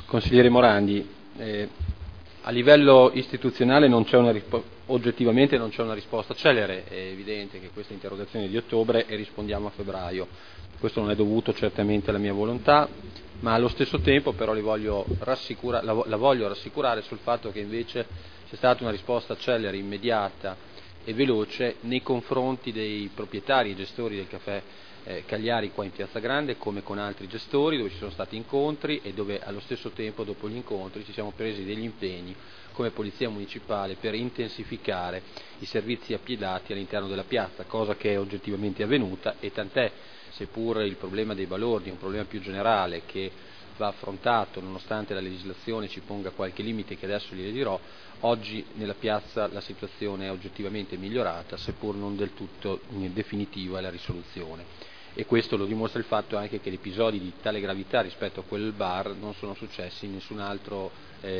Consigliere Morandi, a livello istituzionale oggettivamente non c'è una risposta celere, è evidente che questa interrogazione è di ottobre e rispondiamo a febbraio. Questo non è dovuto certamente alla mia volontà, ma allo stesso tempo però la voglio rassicurare sul fatto che invece c'è stata una risposta celere, immediata e veloce nei confronti dei proprietari e gestori del caffè Cagliari qua in Piazza Grande, come con altri gestori, dove ci sono stati incontri e dove allo stesso tempo, dopo gli incontri, ci siamo presi degli impegni come Polizia Municipale per intensificare i servizi appiedati all'interno della piazza, cosa che è oggettivamente avvenuta, e tant'è, seppur il problema dei balordi è un problema più generale che va affrontato nonostante la legislazione ci ponga qualche limite che adesso gliele dirò, oggi nella piazza la situazione è oggettivamente migliorata, seppur non del tutto definitiva la risoluzione. E questo lo dimostra il fatto anche che episodi di tale gravità rispetto a quel bar non sono successi in nessun altro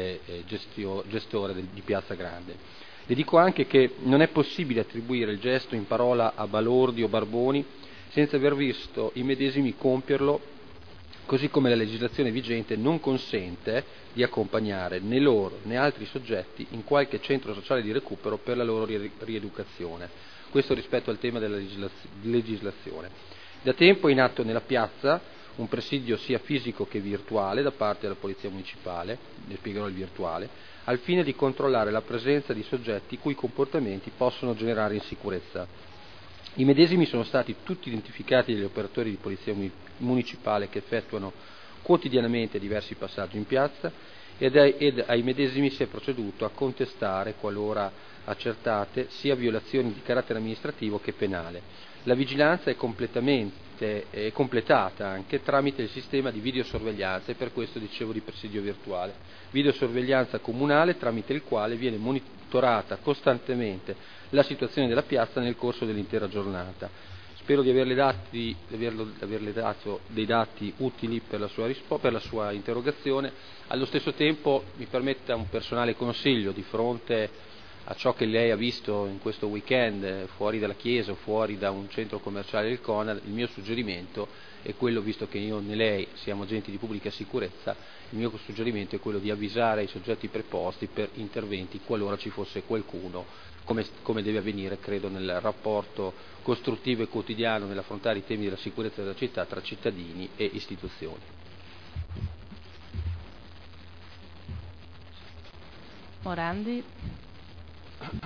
gestore di Piazza Grande. Le dico anche che non è possibile attribuire il gesto in parola a balordi o barboni senza aver visto i medesimi compierlo, così come la legislazione vigente non consente di accompagnare né loro né altri soggetti in qualche centro sociale di recupero per la loro rieducazione. Questo rispetto al tema della legislazione. Da tempo è in atto nella piazza un presidio sia fisico che virtuale da parte della Polizia Municipale, ne spiegherò il virtuale, al fine di controllare la presenza di soggetti i cui comportamenti possono generare insicurezza. I medesimi sono stati tutti identificati dagli operatori di Polizia Municipale che effettuano quotidianamente diversi passaggi in piazza ed ai medesimi si è proceduto a contestare, qualora accertate, sia violazioni di carattere amministrativo che penale. La vigilanza è completata anche tramite il sistema di videosorveglianza, e per questo dicevo di presidio virtuale, videosorveglianza comunale tramite il quale viene monitorata costantemente la situazione della piazza nel corso dell'intera giornata. Spero di averle dato dei dati utili per la sua interrogazione. Allo stesso tempo mi permetta un personale consiglio di fronte a ciò che lei ha visto in questo weekend fuori dalla chiesa o fuori da un centro commerciale del Conad. Il mio suggerimento è quello, visto che io né lei siamo agenti di pubblica sicurezza, il mio suggerimento è quello di avvisare i soggetti preposti per interventi qualora ci fosse qualcuno, come deve avvenire credo nel rapporto costruttivo e quotidiano nell'affrontare i temi della sicurezza della città tra cittadini e istituzioni. Morandi.